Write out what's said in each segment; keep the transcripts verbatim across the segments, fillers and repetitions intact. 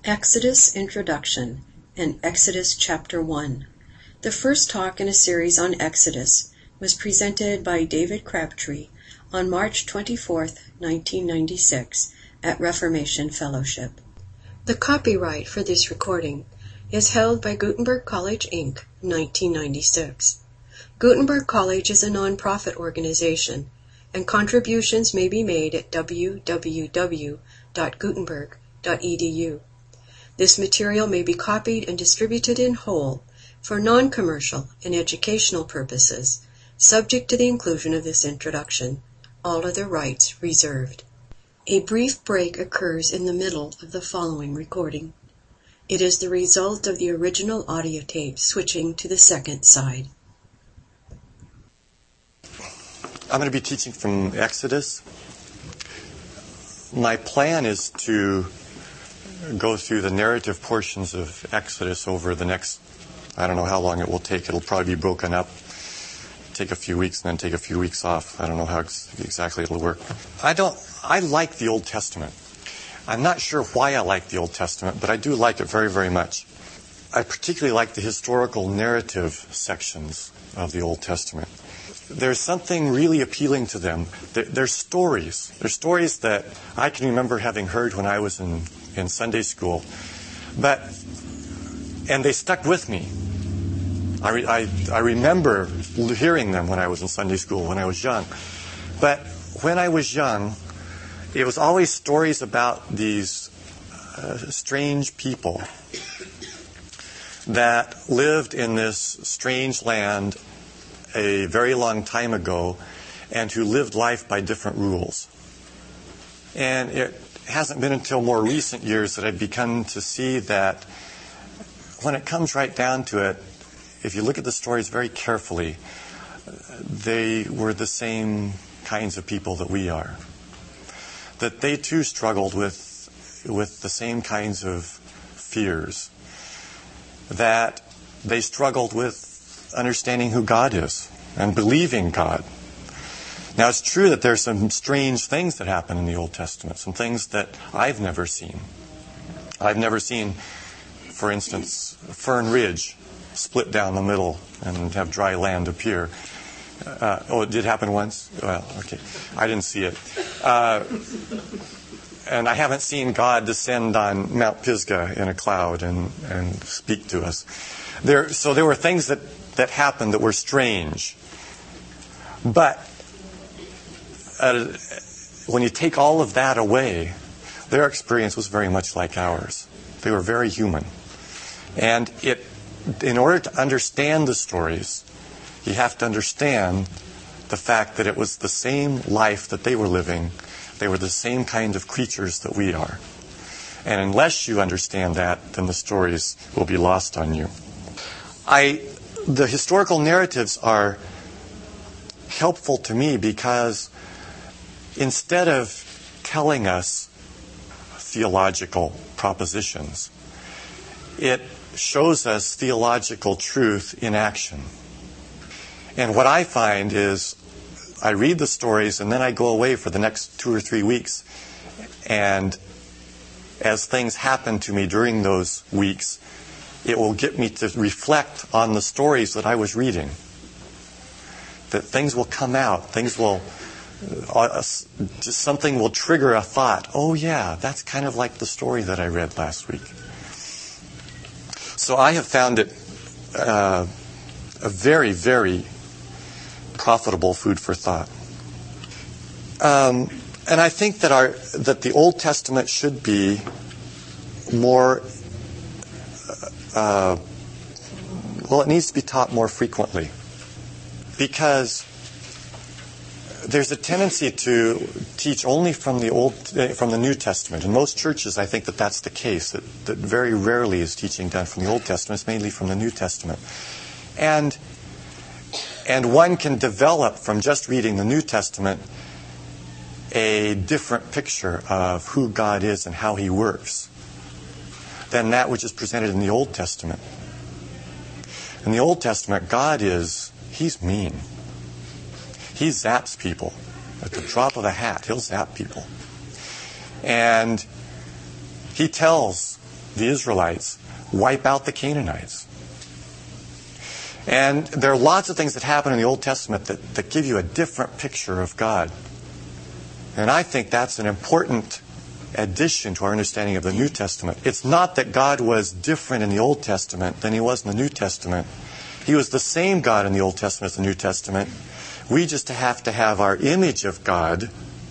Exodus Introduction and Exodus Chapter one. The first talk in a series on Exodus was presented by David Crabtree on March twenty-fourth, nineteen ninety-six at Reformation Fellowship. The copyright for this recording is held by Gutenberg College, Incorporated, nineteen ninety-six. Gutenberg College is a non-profit organization, and contributions may be made at w w w dot gutenberg dot e d u. This material may be copied and distributed in whole for non-commercial and educational purposes, subject to the inclusion of this introduction. All other rights reserved. A brief break occurs in the middle of the following recording. It is the result of the original audio tape switching to the second side. I'm going to be teaching from Exodus. My plan is to go through the narrative portions of Exodus over the next, I don't know how long it will take. It'll probably be broken up, take a few weeks and then take a few weeks off. I don't know how ex- exactly it'll work. I don't, I like the Old Testament. I'm not sure why I like the Old Testament, but I do like it very, very much. I particularly like the historical narrative sections of the Old Testament. There's something really appealing to them. They're stories. They're stories that I can remember having heard when I was in, in Sunday school. But, and they stuck with me. I, re, I, I remember hearing them when I was in Sunday school, when I was young. But when I was young, it was always stories about these uh, strange people that lived in this strange land a very long time ago and who lived life by different rules. And it hasn't been until more recent years that I've begun to see that when it comes right down to it, if you look at the stories very carefully, they were the same kinds of people that we are. That they too struggled with, with the same kinds of fears. That they struggled with understanding who God is and believing God. Now, it's true that there's some strange things that happen in the Old Testament, some things that I've never seen. I've never seen, for instance, Fern Ridge split down the middle and have dry land appear. Uh, oh, it did happen once? Well, okay. I didn't see it. Uh, and I haven't seen God descend on Mount Pisgah in a cloud and, and speak to us. There, so there were things that that happened that were strange. But uh, when you take all of that away, their experience was very much like ours. They were very human. And it, in order to understand the stories, you have to understand the fact that it was the same life that they were living. They were the same kind of creatures that we are. And unless you understand that, then the stories will be lost on you. I... The historical narratives are helpful to me because instead of telling us theological propositions, it shows us theological truth in action. And what I find is I read the stories and then I go away for the next two or three weeks. And as things happen to me during those weeks, it will get me to reflect on the stories that I was reading. That things will come out. Things will, uh, just something will trigger a thought. Oh yeah, that's kind of like the story that I read last week. So I have found it uh, a very, very profitable food for thought. Um, and I think that our that the Old Testament should be more Uh, well, it needs to be taught more frequently because there's a tendency to teach only from the old, uh, from the New Testament. In most churches, I think that that's the case. That, that very rarely is teaching done from the Old Testament. It's mainly from the New Testament, and and one can develop from just reading the New Testament a different picture of who God is and how He works than that which is presented in the Old Testament. In the Old Testament, God is, He's mean. He zaps people. At the drop of a hat, He'll zap people. And He tells the Israelites wipe out the Canaanites. And there are lots of things that happen in the Old Testament that, that give you a different picture of God. And I think that's an important addition to our understanding of the New Testament. It's not that God was different in the Old Testament than he was in the New Testament. He was the same God in the Old Testament as the New Testament. We just have to have our image of God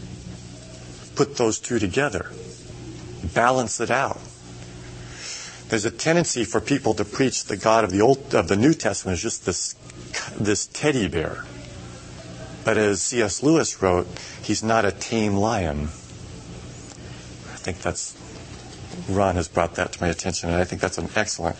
put those two together, balance it out. There's a tendency for people to preach the God of the Old of the New Testament as just this this teddy bear. But as C S Lewis wrote, he's not a tame lion. I think that's, Ron has brought that to my attention, and I think that's an excellent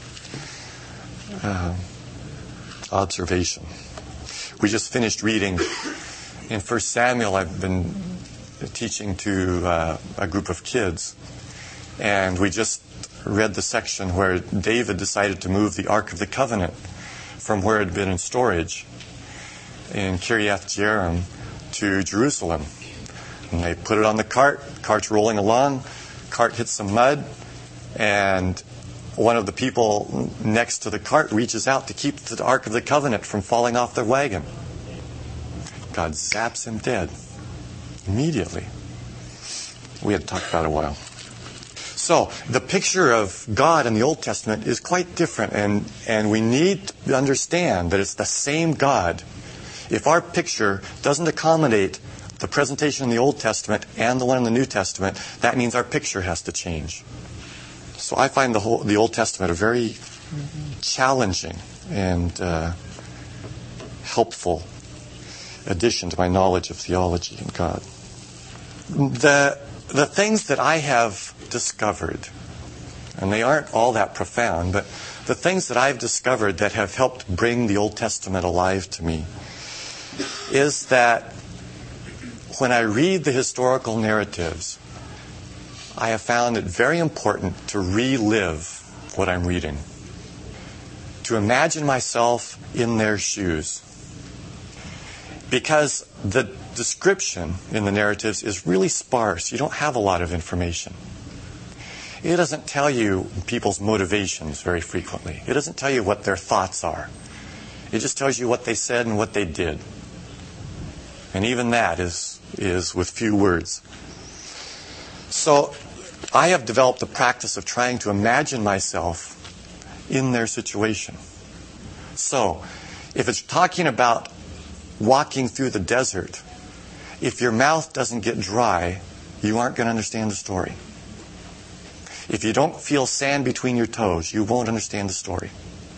uh, observation. We just finished reading in First Samuel. I've been teaching to uh, a group of kids, and we just read the section where David decided to move the Ark of the Covenant from where it had been in storage in Kiriath Jearim to Jerusalem. And they put it on the cart. The cart's rolling along. Cart hits some mud, and one of the people next to the cart reaches out to keep the Ark of the Covenant from falling off their wagon. God zaps him dead immediately. We had talked about it a while. So the picture of God in the Old Testament is quite different, and, and we need to understand that it's the same God. If our picture doesn't accommodate the presentation in the Old Testament and the one in the New Testament, that means our picture has to change. So I find the whole the Old Testament a very challenging and uh, helpful addition to my knowledge of theology and God. The the things that I have discovered, and they aren't all that profound, but the things that I've discovered that have helped bring the Old Testament alive to me is that when I read the historical narratives, I have found it very important to relive what I'm reading, to imagine myself in their shoes. Because the description in the narratives is really sparse. You don't have a lot of information. It doesn't tell you people's motivations very frequently. It doesn't tell you what their thoughts are. It just tells you what they said and what they did. And even that is is with few words. So I have developed the practice of trying to imagine myself in their situation. So if it's talking about walking through the desert, if your mouth doesn't get dry, you aren't going to understand the story. If you don't feel sand between your toes, you won't understand the story.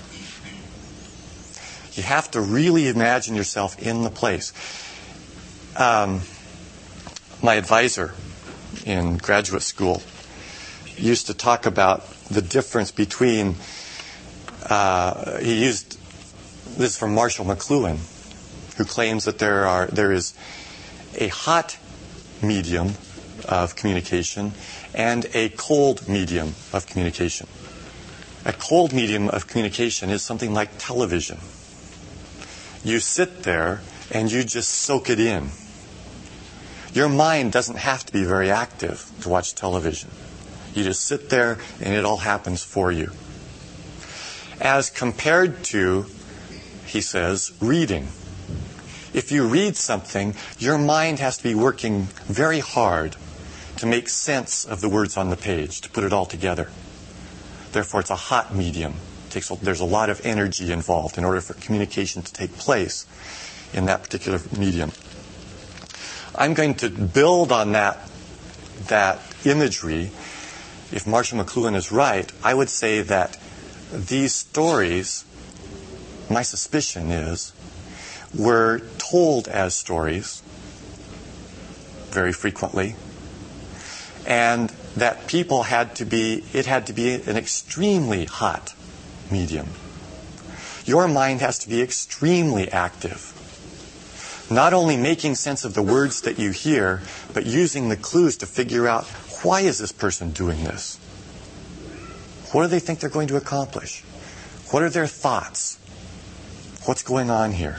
You have to really imagine yourself in the place. Um, my advisor in graduate school used to talk about the difference between, uh, he used, this is from Marshall McLuhan, who claims that there are there is a hot medium of communication and a cold medium of communication. A cold medium of communication is something like television. You sit there and you just soak it in. Your mind doesn't have to be very active to watch television. You just sit there and it all happens for you. As compared to, he says, reading. If you read something, your mind has to be working very hard to make sense of the words on the page, to put it all together. Therefore, it's a hot medium. It takes, there's a lot of energy involved in order for communication to take place in that particular medium. I'm going to build on that, that imagery. If Marshall McLuhan is right, I would say that these stories, my suspicion is, were told as stories very frequently, and that people had to be, it had to be an extremely hot medium. Your mind has to be extremely active. Not only making sense of the words that you hear, but using the clues to figure out, why is this person doing this? What do they think they're going to accomplish? What are their thoughts? What's going on here?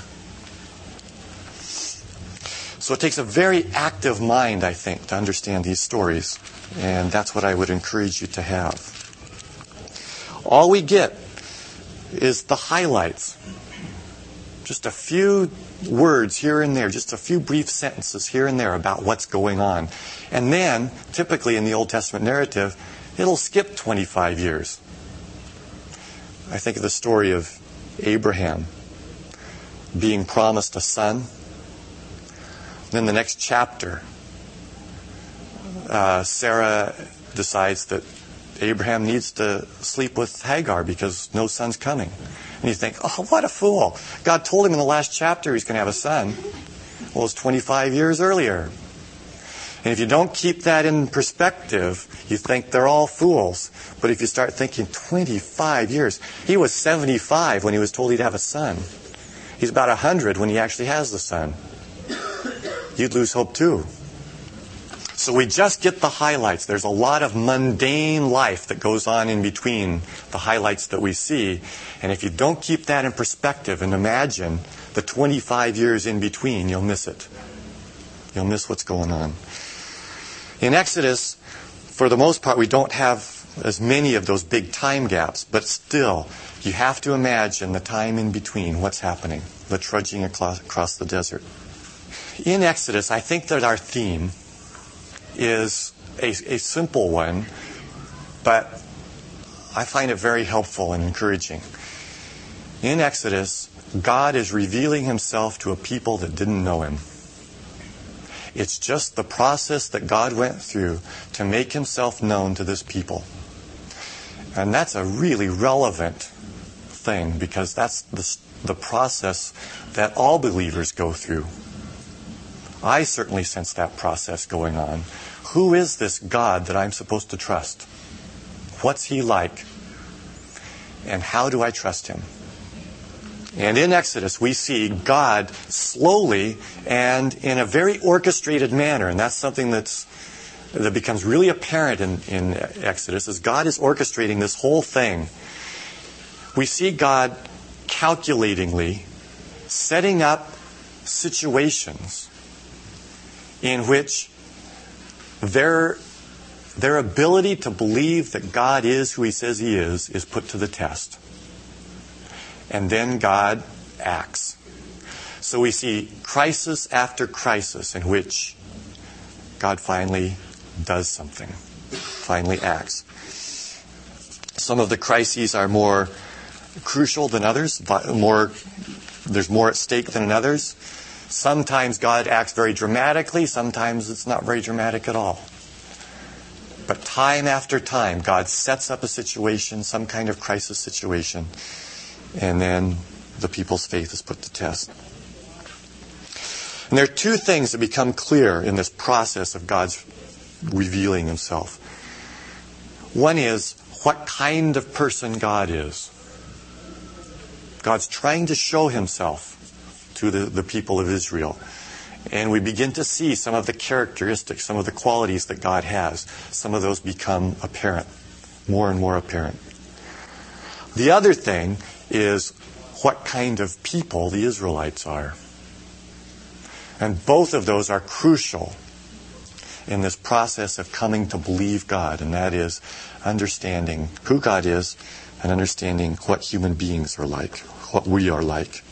So it takes a very active mind, I think, to understand these stories. And that's what I would encourage you to have. All we get is the highlights. Just a few words here and there, just a few brief sentences here and there about what's going on. And then, typically in the Old Testament narrative, it'll skip twenty-five years. I think of the story of Abraham being promised a son. Then the next chapter, uh, Sarah decides that Abraham needs to sleep with Hagar because no son's coming. And you think, oh, what a fool. God told him in the last chapter he's going to have a son. Well, it's twenty-five years earlier. And if you don't keep that in perspective, you think they're all fools. But if you start thinking twenty-five years, he was seventy-five when he was told he'd have a son. He's about one hundred when he actually has the son. You'd lose hope too. So we just get the highlights. There's a lot of mundane life that goes on in between the highlights that we see. And if you don't keep that in perspective and imagine the twenty-five years in between, you'll miss it. You'll miss what's going on. In Exodus, for the most part, we don't have as many of those big time gaps. But still, you have to imagine the time in between, what's happening, the trudging across, across the desert. In Exodus, I think that our theme is a, a simple one, but I find it very helpful and encouraging. In Exodus, God is revealing himself to a people that didn't know him. It's just the process that God went through to make himself known to this people. And that's a really relevant thing because that's the, the process that all believers go through. I certainly sense that process going on. Who is this God that I'm supposed to trust? What's he like? And how do I trust him? And in Exodus, we see God slowly and in a very orchestrated manner. And that's something that's, that becomes really apparent in, in Exodus, is God is orchestrating this whole thing. We see God calculatingly setting up situations in which their, their ability to believe that God is who he says he is, is put to the test. And then God acts. So we see crisis after crisis in which God finally does something, finally acts. Some of the crises are more crucial than others, more, there's more at stake than in others. Sometimes God acts very dramatically, sometimes it's not very dramatic at all. But time after time, God sets up a situation, some kind of crisis situation, and then the people's faith is put to test. And there are two things that become clear in this process of God's revealing himself. One is what kind of person God is. God's trying to show himself to the, the people of Israel. And we begin to see some of the characteristics, some of the qualities that God has. Some of those become apparent, more and more apparent. The other thing is what kind of people the Israelites are. And both of those are crucial in this process of coming to believe God, and that is understanding who God is and understanding what human beings are like, what we are like.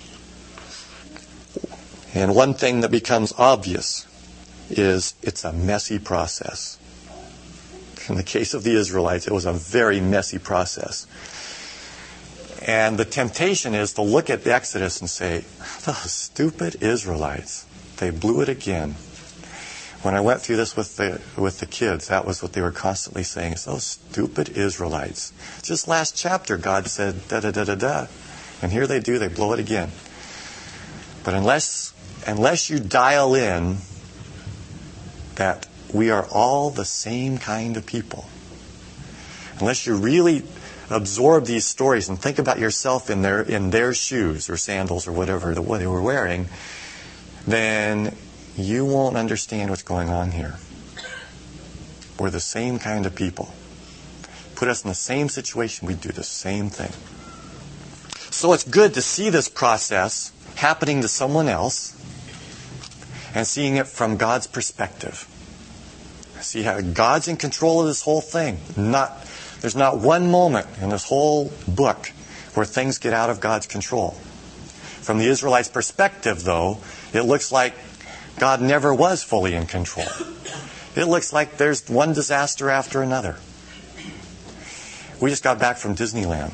And one thing that becomes obvious is it's a messy process. In the case of the Israelites, it was a very messy process. And the temptation is to look at the Exodus and say, those stupid Israelites, they blew it again. When I went through this with the with the kids, that was what they were constantly saying. It's those stupid Israelites. Just last chapter, God said da-da-da-da-da. And here they do, they blow it again. But unless unless you dial in that we are all the same kind of people, unless you really absorb these stories and think about yourself in their in their shoes or sandals or whatever the, what they were wearing, then you won't understand what's going on here. We're the same kind of people. Put us in the same situation, we do the same thing. So it's good to see this process happening to someone else and seeing it from God's perspective. See how God's in control of this whole thing. Not, There's not one moment in this whole book where things get out of God's control. From the Israelites' perspective, though, it looks like God never was fully in control. It looks like there's one disaster after another. We just got back from Disneyland.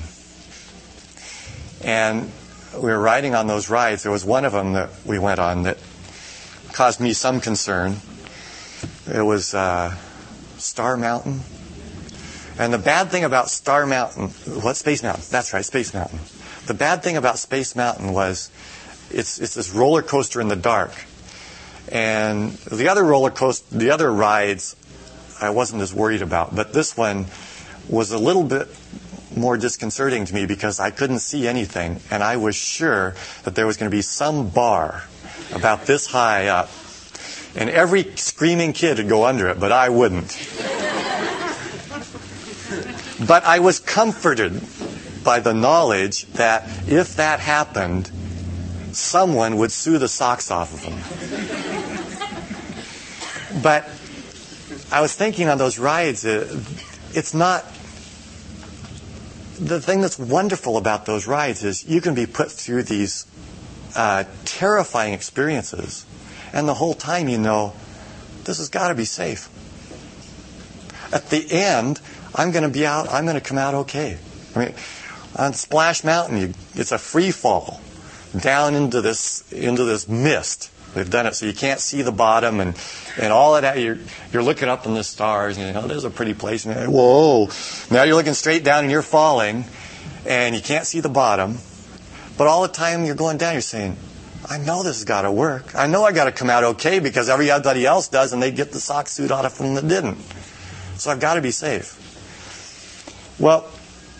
And we were riding on those rides. There was one of them that we went on that caused me some concern. It was uh, Star Mountain. And the bad thing about Star Mountain, what, Space Mountain? That's right, Space Mountain. The bad thing about Space Mountain was it's it's this roller coaster in the dark. And the other roller coaster, the other rides, I wasn't as worried about. But this one was a little bit more disconcerting to me because I couldn't see anything. And I was sure that there was going to be some bar about this high up. And every screaming kid would go under it, but I wouldn't. But I was comforted by the knowledge that if that happened, someone would sue the socks off of them. But I was thinking on those rides, it's not... The thing that's wonderful about those rides is you can be put through these uh, terrifying experiences, and the whole time you know, this has got to be safe. At the end, I'm going to be out, I'm going to come out okay. I mean, on Splash Mountain, you, it's a free fall down into this into this mist. They've done it so you can't see the bottom, and, and all of that. You're you're looking up in the stars, and you know, oh, there's a pretty place. And whoa! Now you're looking straight down, and you're falling, and you can't see the bottom. But all the time you're going down, you're saying, I know this has got to work. I know I got to come out okay because everybody else does, and they get the sock suit out of them that didn't. So I've got to be safe. Well,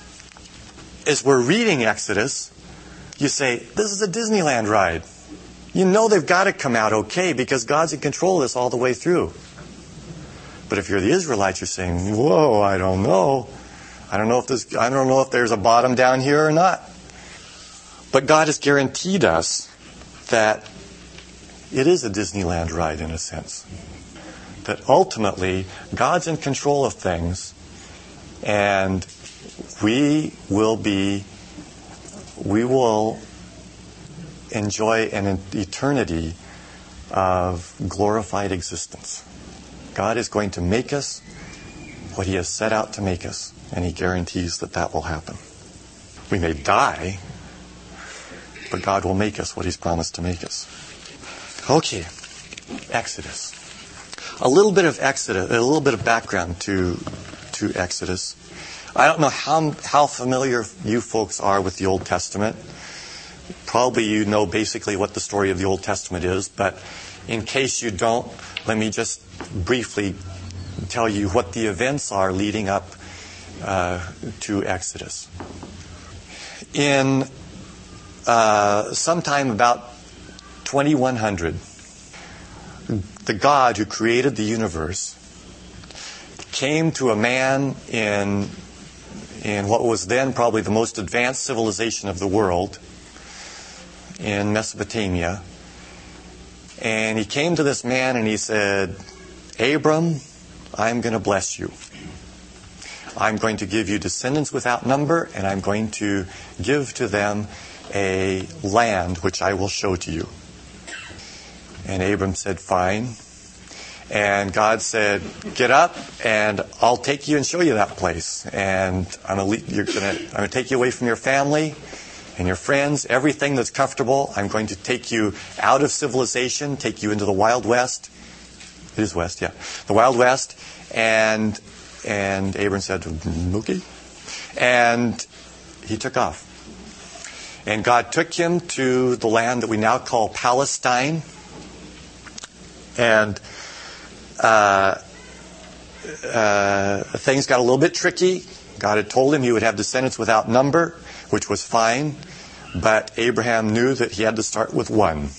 as we're reading Exodus, you say, this is a Disneyland ride. You know they've got to come out okay because God's in control of this all the way through. But if you're the Israelites, you're saying, whoa, I don't know. I don't know if this, I don't know if there's a bottom down here or not. But God has guaranteed us that it is a Disneyland ride in a sense. That ultimately, God's in control of things, and we will be, we will enjoy an eternity of glorified existence. God is going to make us what He has set out to make us, and He guarantees that that will happen. We may die, but God will make us what He's promised to make us. Okay, Exodus. A little bit of Exodus, a little bit of background to to Exodus. I don't know how how familiar you folks are with the Old Testament. Probably you know basically what the story of the Old Testament is, but in case you don't, let me just briefly tell you what the events are leading up uh, to Exodus. In uh, sometime about twenty-one hundred, the God who created the universe came to a man in in what was then probably the most advanced civilization of the world, in Mesopotamia. And he came to this man and he said, Abram, I'm going to bless you. I'm going to give you descendants without number, and I'm going to give to them a land which I will show to you. And Abram said, fine. And God said, get up and I'll take you and show you that place. And I'm going to, you're going to, I'm going to take you away from your family and your friends, everything that's comfortable. I'm going to take you out of civilization, take you into the Wild West. It is West, yeah. The Wild West. And and Abram said, okay. And he took off. And God took him to the land that we now call Palestine. And uh, uh, things got a little bit tricky. God had told him he would have descendants without number, which was fine. But Abraham knew that he had to start with one.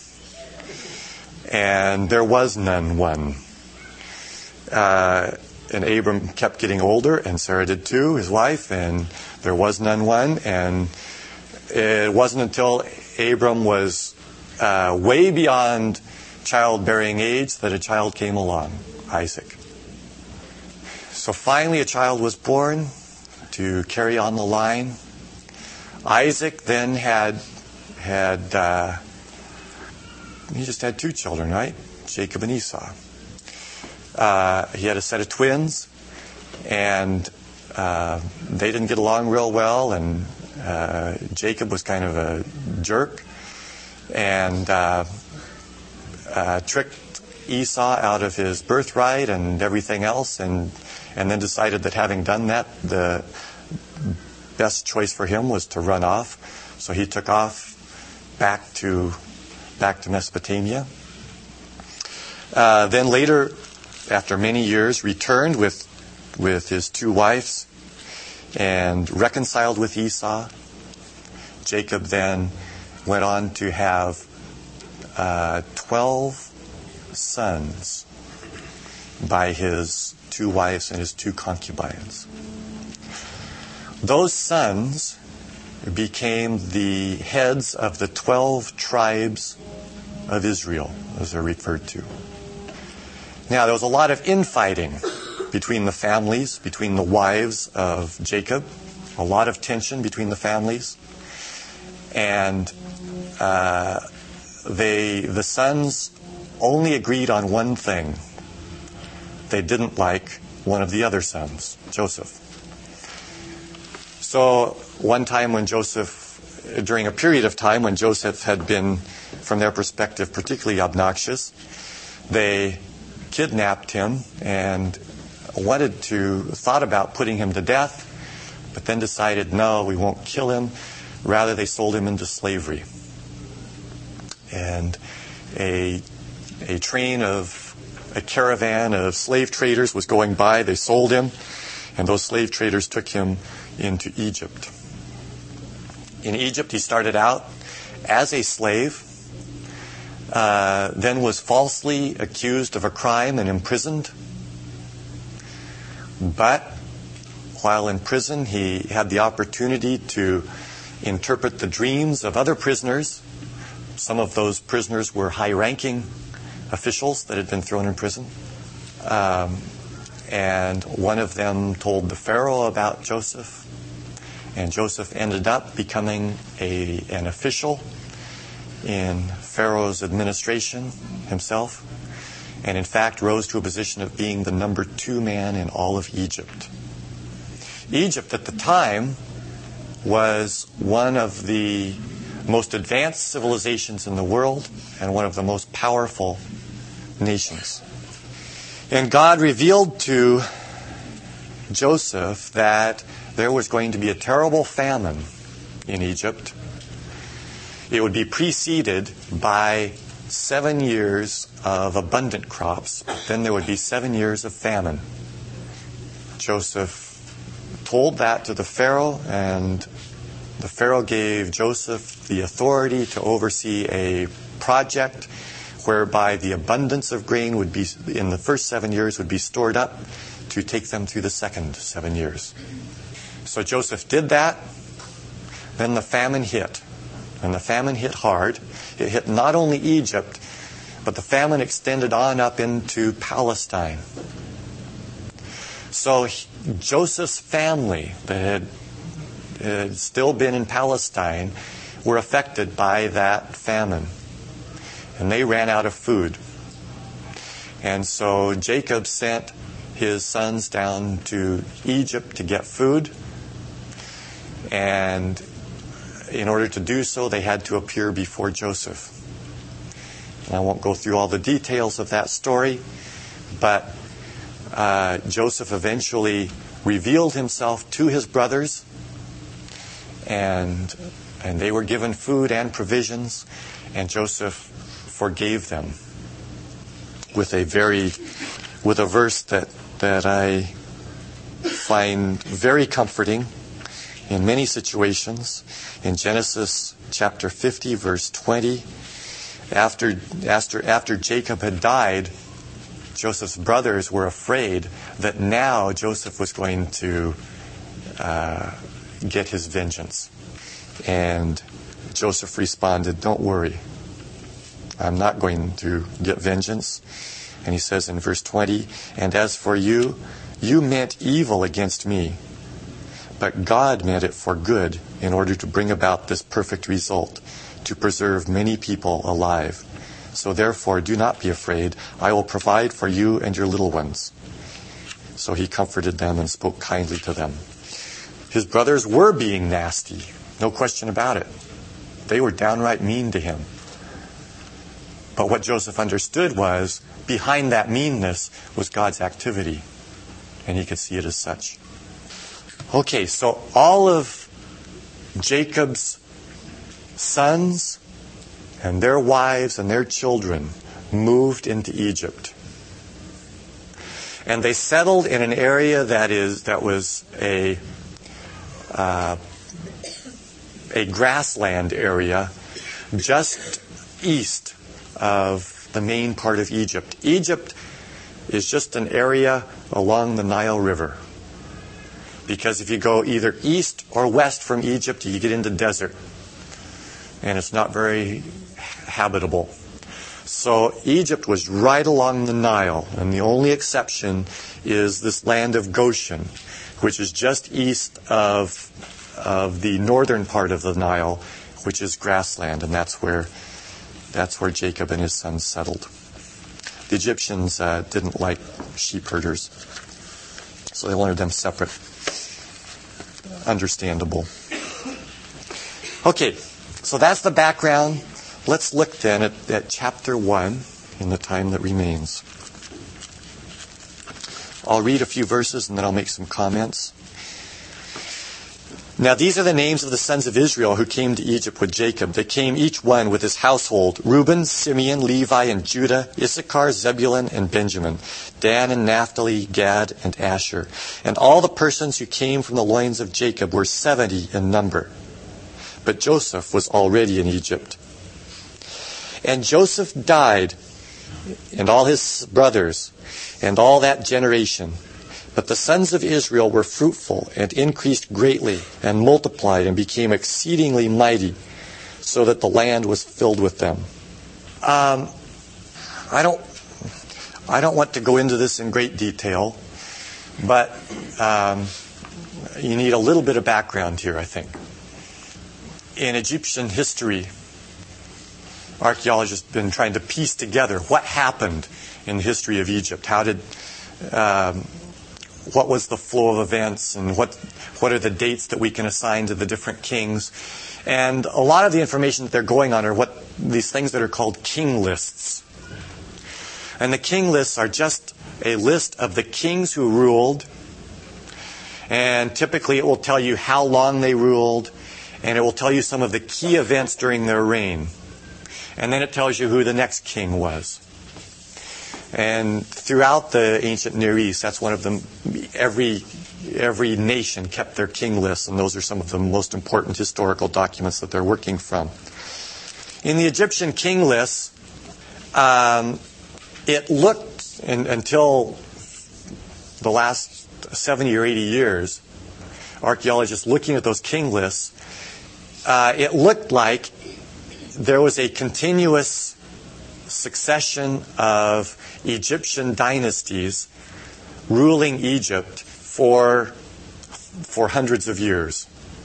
And there was none one. Uh, and Abram kept getting older, and Sarah did too, his wife, and there was none one. And it wasn't until Abram was uh, way beyond childbearing age that a child came along, Isaac. So finally a child was born. to carry on the line. Isaac then had had uh, he just had two children, right? Jacob and Esau. Uh, he had a set of twins, and uh, they didn't get along real well, and uh, Jacob was kind of a jerk, and uh, uh, tricked Esau out of his birthright and everything else, and and then decided that having done that, the best choice for him was to run off. So he took off back to back to Mesopotamia. Uh, then later, after many years, returned with with his two wives and reconciled with Esau. Jacob then went on to have uh, twelve sons by his two wives and his two concubines. Those sons became the heads of the twelve tribes of Israel, as they're referred to. Now, there was a lot of infighting between the families, between the wives of Jacob, a lot of tension between the families. And uh, they, the sons only agreed on one thing. They didn't like one of the other sons, Joseph. So one time when Joseph, during a period of time when Joseph had been, from their perspective, particularly obnoxious, they kidnapped him and wanted to, thought about putting him to death, but then decided, no, we won't kill him. Rather, they sold him into slavery. And a, a train of, a caravan of slave traders was going by. They sold him, and those slave traders took him into Egypt. In Egypt, he started out as a slave, uh, then was falsely accused of a crime and imprisoned. But while in prison, he had the opportunity to interpret the dreams of other prisoners. Some of those prisoners were high-ranking officials that had been thrown in prison. Um, and one of them told the Pharaoh about Joseph. And Joseph ended up becoming a, an official in Pharaoh's administration himself, and in fact rose to a position of being the number two man in all of Egypt. Egypt at the time was one of the most advanced civilizations in the world and one of the most powerful nations. And God revealed to Joseph that there was going to be a terrible famine in Egypt. It would be preceded by seven years of abundant crops. Then there would be seven years of famine. Joseph told that to the Pharaoh, and the Pharaoh gave Joseph the authority to oversee a project whereby the abundance of grain would be, in the first seven years, would be stored up to take them through the second seven years. So Joseph did that. Then the famine hit. And the famine hit hard. It hit not only Egypt, but the famine extended on up into Palestine. So he, Joseph's family that had, had still been in Palestine were affected by that famine. And they ran out of food. And so Jacob sent his sons down to Egypt to get food. And in order to do so, they had to appear before Joseph. And I won't go through all the details of that story, but uh, Joseph eventually revealed himself to his brothers, and and they were given food and provisions, and Joseph forgave them with a very with a verse that that I find very comforting in many situations. In Genesis chapter fifty, verse twenty, after, after, after Jacob had died, Joseph's brothers were afraid that now Joseph was going to uh, get his vengeance. And Joseph responded, "Don't worry, I'm not going to get vengeance." And he says in verse twenty, "And as for you, you meant evil against me, but God meant it for good in order to bring about this perfect result, to preserve many people alive. So therefore, do not be afraid. I will provide for you and your little ones." So he comforted them and spoke kindly to them. His brothers were being nasty, no question about it. They were downright mean to him. But what Joseph understood was, behind that meanness was God's activity, and he could see it as such. Okay, so all of Jacob's sons and their wives and their children moved into Egypt. And they settled in an area that is that was a uh, a grassland area just east of the main part of Egypt. Egypt is just an area along the Nile River. Because if you go either east or west from Egypt, you get into desert. And it's not very habitable. So Egypt was right along the Nile. And the only exception is this land of Goshen, which is just east of, of the northern part of the Nile, which is grassland. And that's where, that's where Jacob and his sons settled. The Egyptians uh, didn't like sheep herders. So they wanted them separate. Understandable. Okay, so that's the background. Let's look then at, at chapter one in the time that remains. I'll read a few verses and then I'll make some comments. Now these are the names of the sons of Israel who came to Egypt with Jacob. They came each one with his household: Reuben, Simeon, Levi, and Judah, Issachar, Zebulun, and Benjamin, Dan and Naphtali, Gad, and Asher. And all the persons who came from the loins of Jacob were seventy in number. But Joseph was already in Egypt. And Joseph died, and all his brothers, and all that generation. But the sons of Israel were fruitful and increased greatly and multiplied and became exceedingly mighty, so that the land was filled with them. Um, I don't, I don't want to go into this in great detail, but um, you need a little bit of background here, I think. In Egyptian history, archaeologists have been trying to piece together what happened in the history of Egypt. How did... Um, What was the flow of events, and what what are the dates that we can assign to the different kings? And a lot of the information that they're going on are what these things that are called king lists. And the king lists are just a list of the kings who ruled. And typically it will tell you how long they ruled, and it will tell you some of the key events during their reign. And then it tells you who the next king was. And throughout the ancient Near East, that's one of them. Every every nation kept their king lists, and those are some of the most important historical documents that they're working from. In the Egyptian king lists, um, it looked in, until the last seventy or eighty years, archaeologists looking at those king lists, uh, it looked like there was a continuous succession of Egyptian dynasties ruling Egypt for for hundreds of years.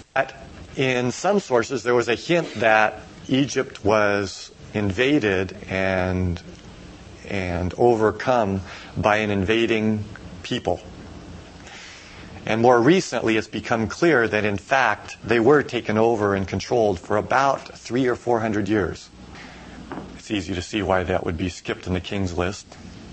In some sources, there was a hint that Egypt was invaded and and overcome by an invading people. And more recently, it's become clear that, in fact, they were taken over and controlled for about three or four hundred years. It's easy to see why that would be skipped in the king's list.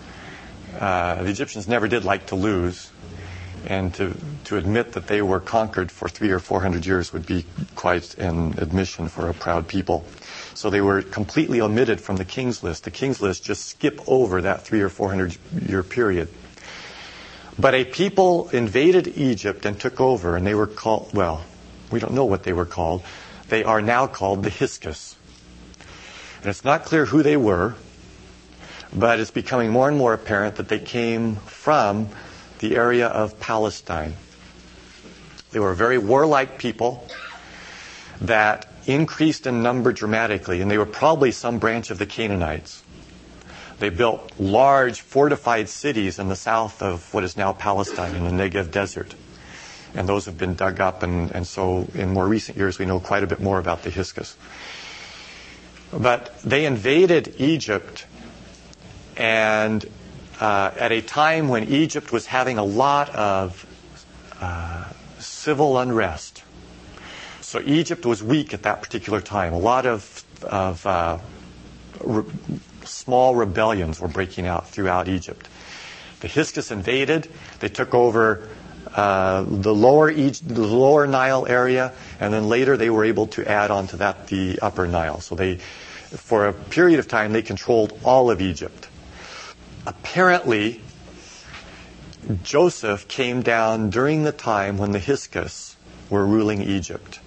Uh, the Egyptians never did like to lose, and to to admit that they were conquered for three or four hundred years would be quite an admission for a proud people. So they were completely omitted from the king's list. The king's list just skip over that three or four hundred year period. But a people invaded Egypt and took over, and they were called, well, we don't know what they were called. They are now called the Hyksos. And it's not clear who they were, but it's becoming more and more apparent that they came from the area of Palestine. They were a very warlike people that increased in number dramatically, and they were probably some branch of the Canaanites. They built large fortified cities in the south of what is now Palestine in the Negev desert. And those have been dug up, and, and so in more recent years we know quite a bit more about the Hyksos. But they invaded Egypt, and uh, at a time when Egypt was having a lot of uh, civil unrest. So Egypt was weak at that particular time. A lot of, of uh, re- small rebellions were breaking out throughout Egypt. The Hyksos invaded. They took over uh, the lower Egypt, the lower Nile area, and then later they were able to add on to that the upper Nile. So they, for a period of time, they controlled all of Egypt. Apparently, Joseph came down during the time when the Hyksos were ruling Egypt.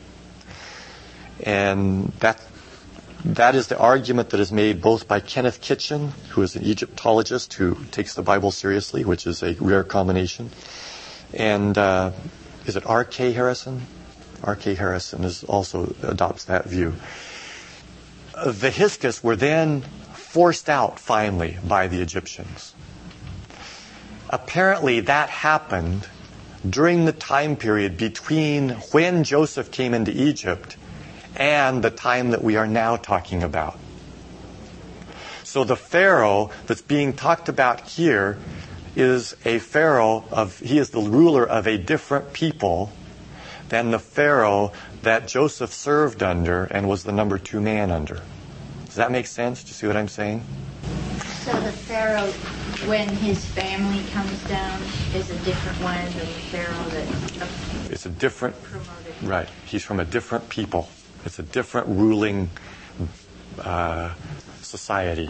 And that that is the argument that is made both by Kenneth Kitchen, who is an Egyptologist who takes the Bible seriously, which is a rare combination, and uh, is it R K Harrison? R K Harrison is also adopts that view. The Hyksos were then forced out finally by the Egyptians. Apparently that happened during the time period between when Joseph came into Egypt and the time that we are now talking about. So the Pharaoh that's being talked about here is a Pharaoh of, he is the ruler of a different people than the Pharaoh that Joseph served under and was the number two man under. Does that make sense? Do you see what I'm saying? So the Pharaoh, when his family comes down, is a different one than the Pharaoh that it's a different, promoted. Right. He's from a different people. It's a different ruling uh, society.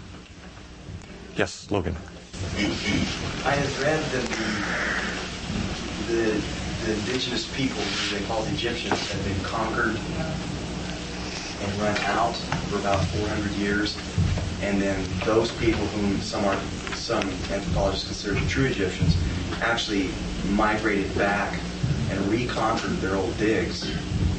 Yes, Logan. I have read that the, the, the indigenous people, who they call the Egyptians, have been conquered and run out for about four hundred years. And then those people whom some are, some anthropologists consider the true Egyptians actually migrated back and reconquered their old digs.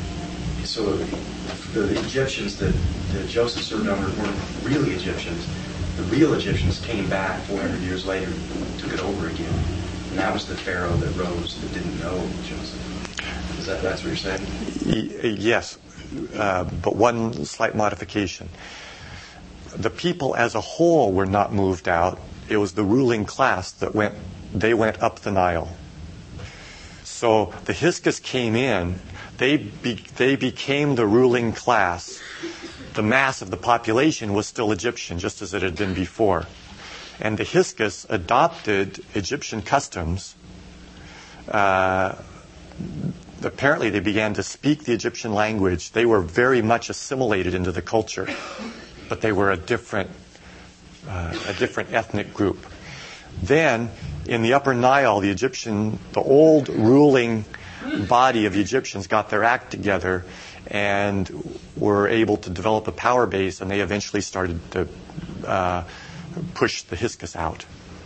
So the, the Egyptians that, that Joseph served under weren't really Egyptians. The real Egyptians came back four hundred years later and took it over again. And that was the Pharaoh that rose that didn't know Joseph. Is that that's what you're saying? Y- yes, uh, but one slight modification. The people as a whole were not moved out. It was the ruling class that went, they went up the Nile. So the Hyksos came in, they be, they became the ruling class. The mass of the population was still Egyptian, just as it had been before. And the Hyksos adopted Egyptian customs. Uh, apparently they began to speak the Egyptian language. They were very much assimilated into the culture, but they were a different, uh, a different ethnic group. Then, in the Upper Nile, the Egyptian, the old ruling body of the Egyptians got their act together and were able to develop a power base, and they eventually started to uh, push the Hyksos out.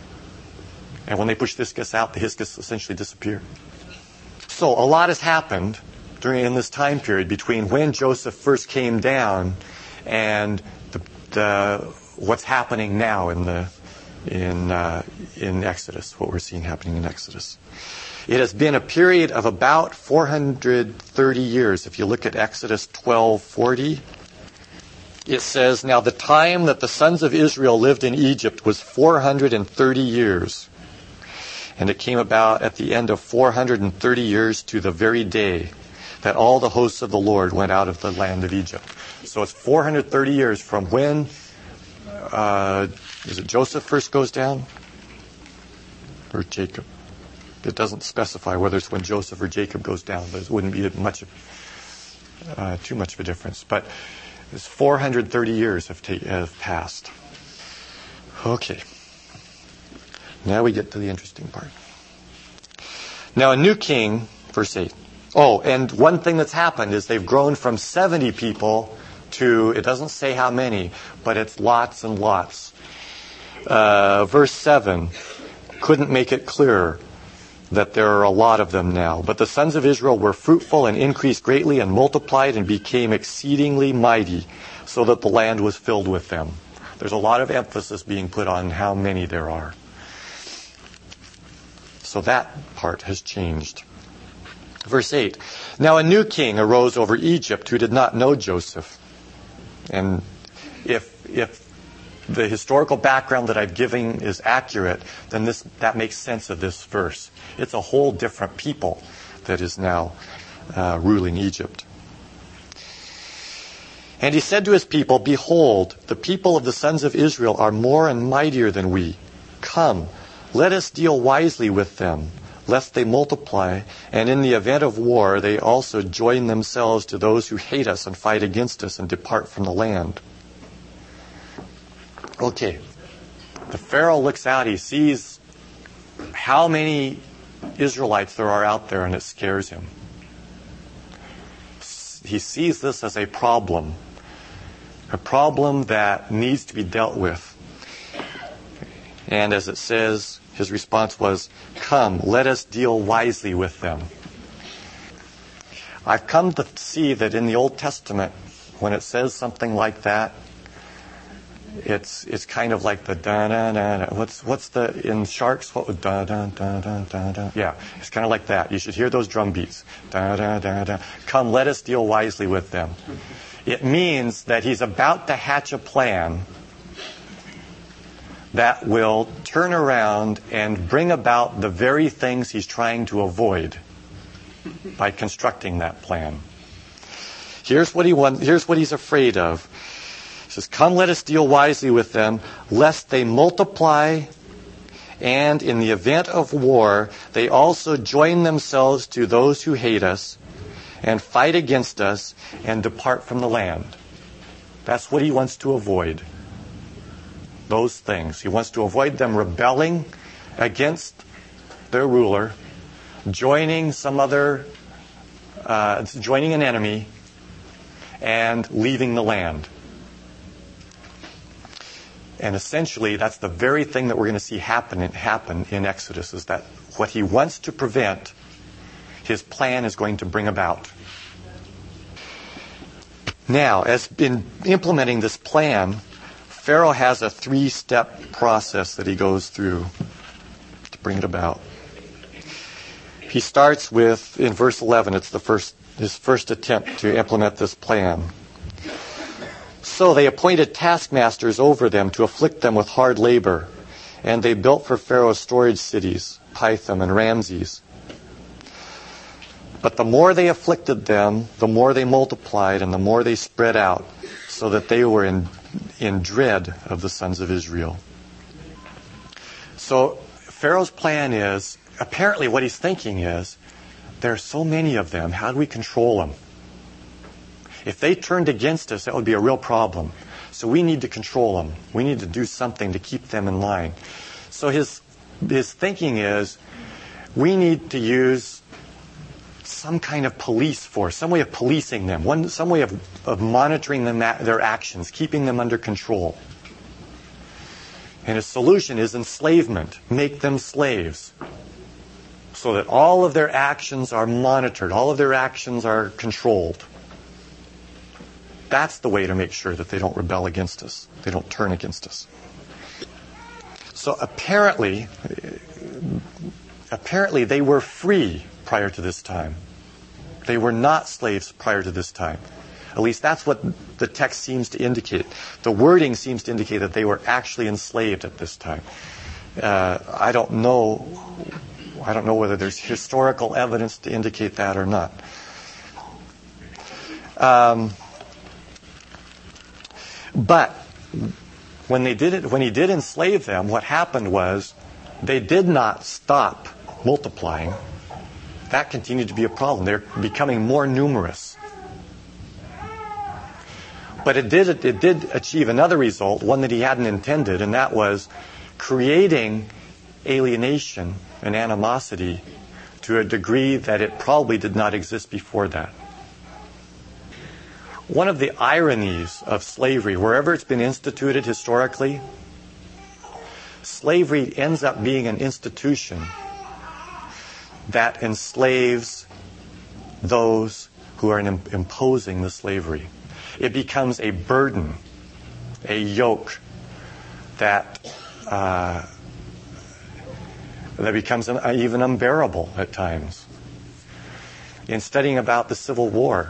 And when they pushed the Hyksos out, the Hyksos essentially disappeared. So a lot has happened during in this time period between when Joseph first came down and the, the what's happening now in the in uh, in Exodus, what we're seeing happening in Exodus. It has been a period of about four hundred thirty years. If you look at Exodus twelve forty, it says, "Now the time that the sons of Israel lived in Egypt was four hundred thirty years. And it came about at the end of four hundred thirty years to the very day that all the hosts of the Lord went out of the land of Egypt." So it's four hundred thirty years from when, uh, is it Joseph first goes down? Or Jacob? It doesn't specify whether it's when Joseph or Jacob goes down, but it wouldn't be much, uh, too much of a difference. But it's four hundred thirty years have, ta- have passed. Okay. Now we get to the interesting part. Now a new king, verse eight. Oh, and one thing that's happened is they've grown from seventy people to, it doesn't say how many, but it's lots and lots. Uh, verse seven couldn't make it clearer that there are a lot of them now. "But the sons of Israel were fruitful and increased greatly and multiplied and became exceedingly mighty, so that the land was filled with them." There's a lot of emphasis being put on how many there are. So that part has changed. Verse eight. Now a new king arose over Egypt who did not know Joseph. And if if the historical background that I've given is accurate, then this that makes sense of this verse. It's a whole different people that is now uh, ruling Egypt. And he said to his people, Behold, the people of the sons of Israel are more and mightier than we. Come, let us deal wisely with them, lest they multiply, and in the event of war they also join themselves to those who hate us and fight against us and depart from the land. Okay, the Pharaoh looks out, he sees how many Israelites there are out there, and it scares him. He sees this as a problem, a problem that needs to be dealt with. And as it says, his response was, Come, let us deal wisely with them. I've come to see that in the Old Testament, when it says something like that, it's it's kind of like the da da da da. What's what's the in Sharks? What would da da da da da da? Yeah, it's kind of like that. You should hear those drum beats. Da da da da. Come, let us deal wisely with them. It means that he's about to hatch a plan that will turn around and bring about the very things he's trying to avoid by constructing that plan. Here's what he wants, here's what he's afraid of. He says, Come, let us deal wisely with them, lest they multiply, and in the event of war, they also join themselves to those who hate us, and fight against us, and depart from the land. That's what he wants to avoid. Those things. He wants to avoid them rebelling against their ruler, joining some other, uh, joining an enemy, and leaving the land. And essentially, that's the very thing that we're going to see happen, happen in Exodus, is that what he wants to prevent, his plan is going to bring about. Now, as in implementing this plan, Pharaoh has a three-step process that he goes through to bring it about. He starts with, in verse eleven, it's the first his first attempt to implement this plan. So they appointed taskmasters over them to afflict them with hard labor, and they built for Pharaoh storage cities, Pithom and Ramses. But the more they afflicted them, the more they multiplied, and the more they spread out, so that they were in in dread of the sons of Israel. So Pharaoh's plan is, apparently what he's thinking is, there are so many of them, how do we control them? If they turned against us, that would be a real problem. So we need to control them. We need to do something to keep them in line. So his his thinking is, we need to use some kind of police force, some way of policing them, one, some way of, of monitoring them, their actions, keeping them under control. And his solution is enslavement. Make them slaves, so that all of their actions are monitored, all of their actions are controlled. That's the way to make sure that they don't rebel against us. They don't turn against us. So apparently, apparently they were free prior to this time. They were not slaves prior to this time. At least that's what the text seems to indicate. The wording seems to indicate that they were actually enslaved at this time. Uh, I don't know. I don't know whether there's historical evidence to indicate that or not. Um, But when they did it, when he did enslave them, what happened was they did not stop multiplying. That continued to be a problem. They're becoming more numerous. But it did it did achieve another result, one that he hadn't intended, and that was creating alienation and animosity to a degree that it probably did not exist before that. One of the ironies of slavery, wherever it's been instituted historically, slavery ends up being an institution that enslaves those who are imposing the slavery. It becomes a burden, a yoke that uh, that becomes even unbearable at times. in studying about the Civil War.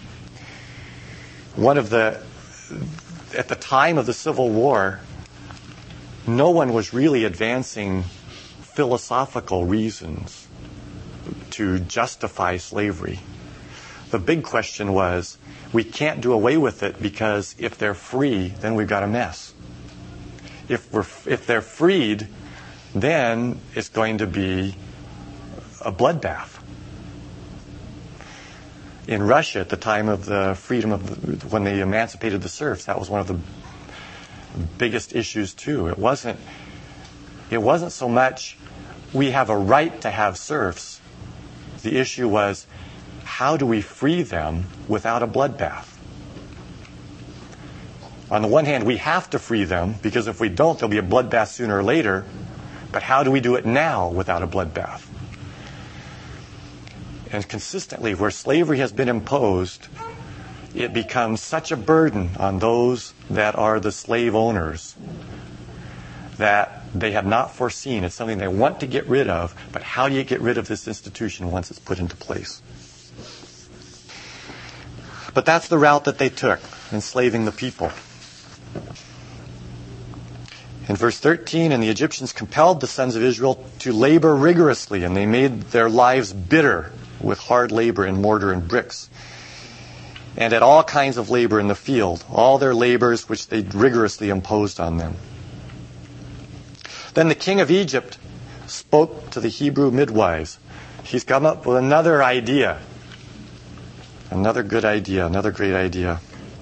One of the, at the time of the Civil War, no one was really advancing philosophical reasons to justify slavery. The big question was, we can't do away with it because if they're free, then we've got a mess. If we're, if they're freed, then it's going to be a bloodbath. In Russia, at the time of the freedom of the, when they emancipated the serfs, that was one of the biggest issues too. It wasn't, it wasn't so much we have a right to have serfs. The issue was, how do we free them without a bloodbath? On the one hand, we have to free them, because if we don't, there'll be a bloodbath sooner or later. But how do we do it now without a bloodbath? And consistently, where slavery has been imposed, it becomes such a burden on those that are the slave owners that they have not foreseen. It's something they want to get rid of, but how do you get rid of this institution once it's put into place? But that's the route that they took, enslaving the people. In verse thirteen, and the Egyptians compelled the sons of Israel to labor rigorously, and they made their lives bitter with hard labor in mortar and bricks, and at all kinds of labor in the field, all their labors which they rigorously imposed on them. Then the king of Egypt spoke to the Hebrew midwives. He's come up with another idea. Another good idea, another great idea.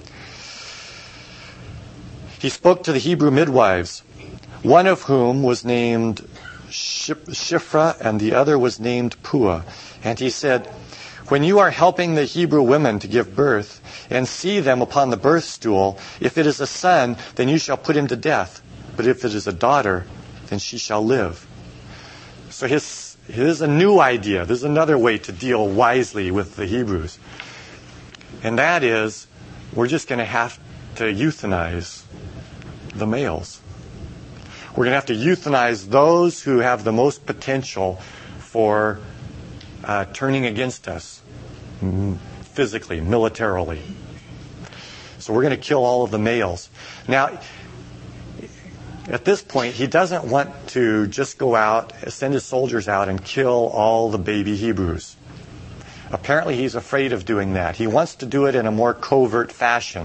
He spoke to the Hebrew midwives, one of whom was named Shiphrah and the other was named Puah. And he said, when you are helping the Hebrew women to give birth, and see them upon the birth stool, if it is a son, then you shall put him to death. But if it is a daughter, then she shall live. So his, here's a new idea. There's another way to deal wisely with the Hebrews. And that is, we're just going to have to euthanize the males. We're going to have to euthanize those who have the most potential for uh, turning against us, physically, militarily. So we're going to kill all of the males. Now, at this point, he doesn't want to just go out, send his soldiers out and kill all the baby Hebrews. Apparently, he's afraid of doing that. He wants to do it in a more covert fashion.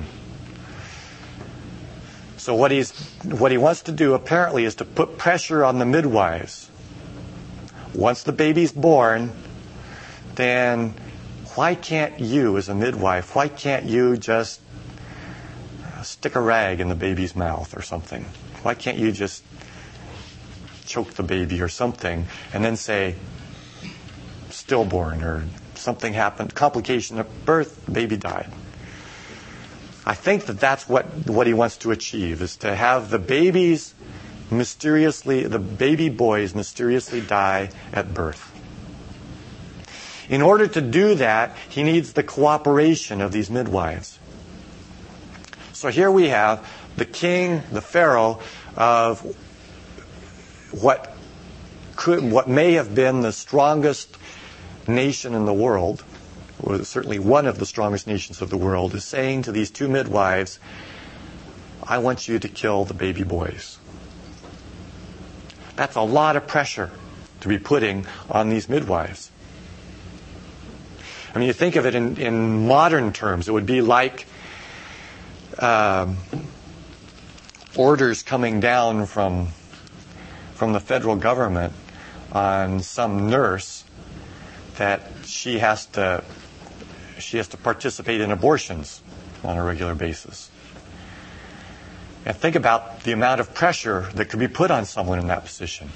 So what he's what he wants to do, apparently, is to put pressure on the midwives. Once the baby's born, then why can't you, as a midwife, why can't you just stick a rag in the baby's mouth or something? Why can't you just choke the baby or something and then say, stillborn, or something happened, complication of birth, the baby died? I think that that's what, what he wants to achieve, is to have the babies mysteriously, the baby boys mysteriously die at birth. In order to do that, he needs the cooperation of these midwives. So here we have the king, the Pharaoh, of what could, what may have been the strongest nation in the world, or certainly one of the strongest nations of the world, is saying to these two midwives, I want you to kill the baby boys. That's a lot of pressure to be putting on these midwives. I mean, you think of it in, in modern terms, it would be like um, orders coming down from, from the federal government on some nurse that she has to she has to participate in abortions on a regular basis. And think about the amount of pressure that could be put on someone in that position.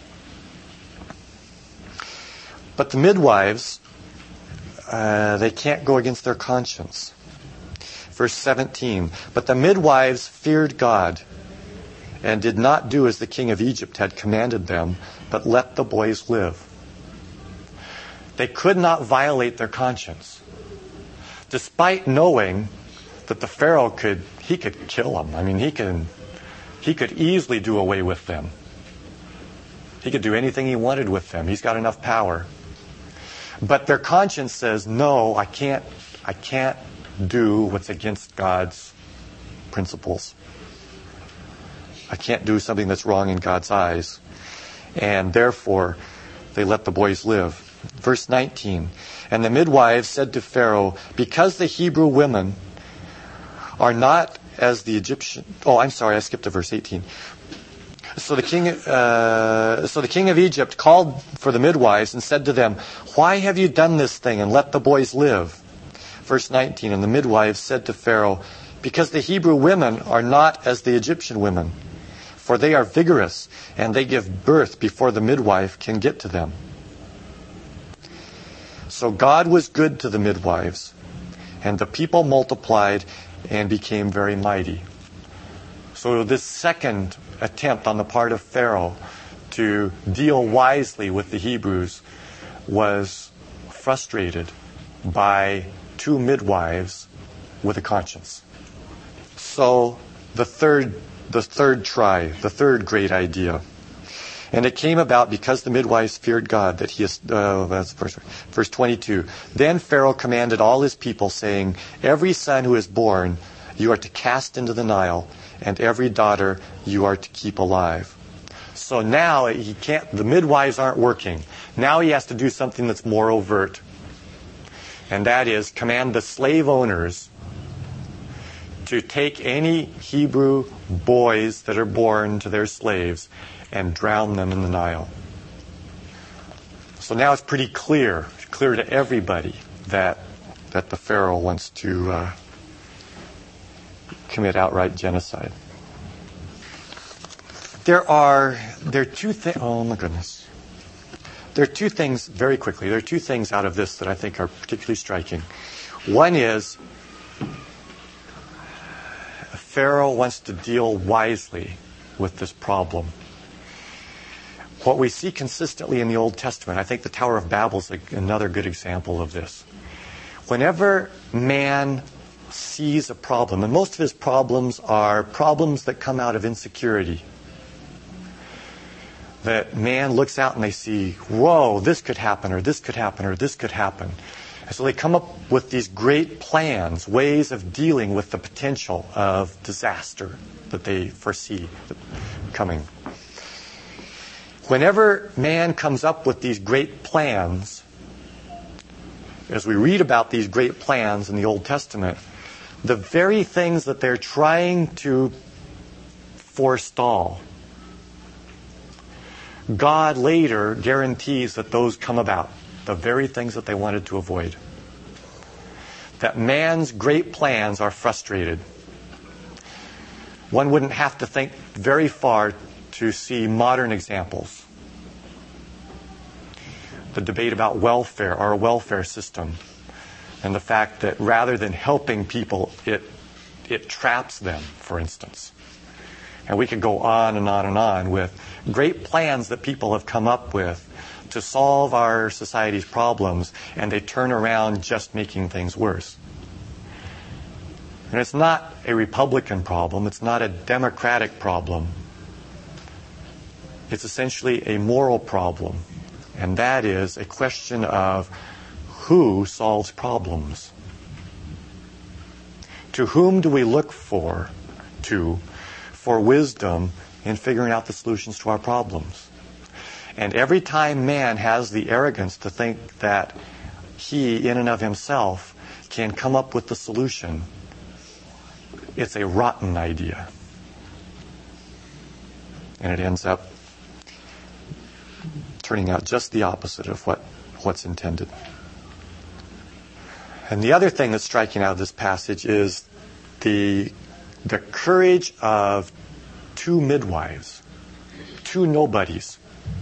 But the midwives, uh, they can't go against their conscience. Verse seventeen, but the midwives feared God and did not do as the king of Egypt had commanded them, but let the boys live. They could not violate their conscience, despite knowing that the Pharaoh could, he could kill them. I mean, he can, he could easily do away with them. He could do anything he wanted with them. He's got enough power. But their conscience says, no, I can't, I can't do what's against God's principles. I can't do something that's wrong in God's eyes. And therefore, they let the boys live. Verse nineteen, and the midwives said to Pharaoh, because the Hebrew women are not as the Egyptian... Oh, I'm sorry, I skipped to verse eighteen. So the king, uh, so the king of Egypt called for the midwives and said to them, why have you done this thing and let the boys live? Verse nineteen, and the midwives said to Pharaoh, because the Hebrew women are not as the Egyptian women, for they are vigorous, and they give birth before the midwife can get to them. So God was good to the midwives, and the people multiplied and became very mighty. So this second attempt on the part of Pharaoh to deal wisely with the Hebrews was frustrated by two midwives with a conscience. So the third, the third try, the third great idea. And it came about because the midwives feared God that he is, uh, that's verse, verse twenty-two. Then Pharaoh commanded all his people, saying, every son who is born you are to cast into the Nile, and every daughter you are to keep alive. So now he can't, the midwives aren't working. Now he has to do something that's more overt. And that is command the slave owners to take any Hebrew boys that are born to their slaves and drown them in the Nile. So now it's pretty clear, clear to everybody that that the Pharaoh wants to uh, commit outright genocide. There are there are two things. Oh my goodness! There are two things very quickly. There are two things out of this that I think are particularly striking. One is Pharaoh wants to deal wisely with this problem. What we see consistently in the Old Testament, I think the Tower of Babel is another good example of this. Whenever man sees a problem, and most of his problems are problems that come out of insecurity, that man looks out and they see, whoa, this could happen, or this could happen, or this could happen. And so they come up with these great plans, ways of dealing with the potential of disaster that they foresee coming. Whenever man comes up with these great plans, as we read about these great plans in the Old Testament, the very things that they're trying to forestall, God later guarantees that those come about, the very things that they wanted to avoid. That man's great plans are frustrated. One wouldn't have to think very far to see modern examples. The debate about welfare, our welfare system, and the fact that rather than helping people, it it traps them, for instance. And we could go on and on and on with great plans that people have come up with to solve our society's problems, and they turn around just making things worse. And it's not a Republican problem. It's not a Democratic problem. It's essentially a moral problem. And that is a question of who solves problems. To whom do we look for, to, for wisdom in figuring out the solutions to our problems? And every time man has the arrogance to think that he, in and of himself, can come up with the solution, it's a rotten idea. And it ends up turning out just the opposite of what, what's intended. And the other thing that's striking out of this passage is the, the courage of two midwives, two nobodies.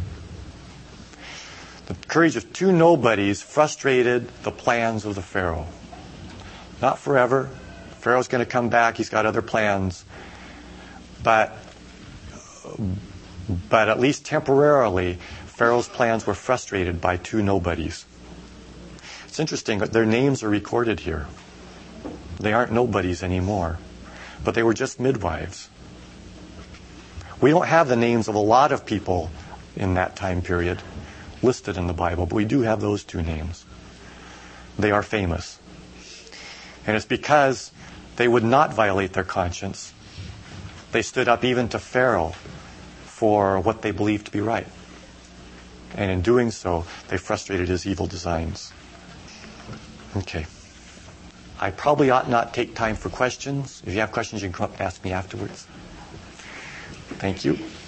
The courage of two nobodies frustrated the plans of the Pharaoh. Not forever. Pharaoh's going to come back. He's got other plans. But, but at least temporarily, Pharaoh's plans were frustrated by two nobodies. It's interesting that their names are recorded here. They aren't nobodies anymore, but they were just midwives. We don't have the names of a lot of people in that time period. listed in the Bible, but we do have those two names. They are famous. And it's because they would not violate their conscience. They stood up even to Pharaoh for what they believed to be right. And in doing so, they frustrated his evil designs. Okay. I probably ought not take time for questions. If you have questions, you can come up and ask me afterwards. Thank you.